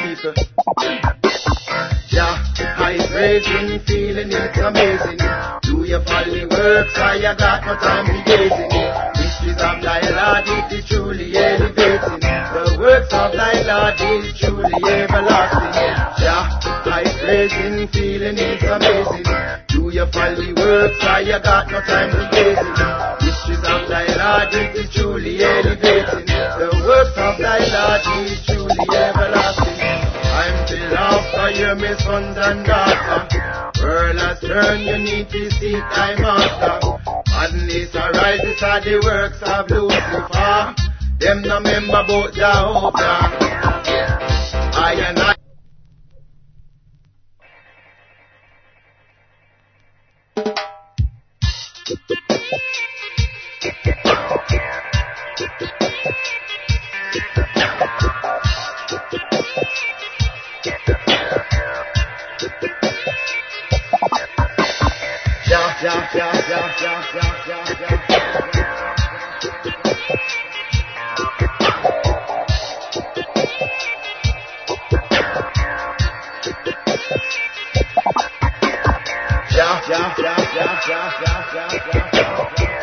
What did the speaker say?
people. Yeah, high praising, feeling it's amazing. Do you follow the works, I got no time to gazing. Mysteries of thy Lord, it is truly elevating. The works of thy Lord is truly everlasting. Yeah, high praising, feeling it's amazing. Do you follow the works, I got no time to gazing. Mysteries of thy Lord, it is truly elevating. The works of thy Lord is truly everlasting. I'm till after you, my sons and daughters. World has turned, you need to seek thy master. Madness arises are the works of Lucifer. Them no member about Jehovah. I and I. Yeah.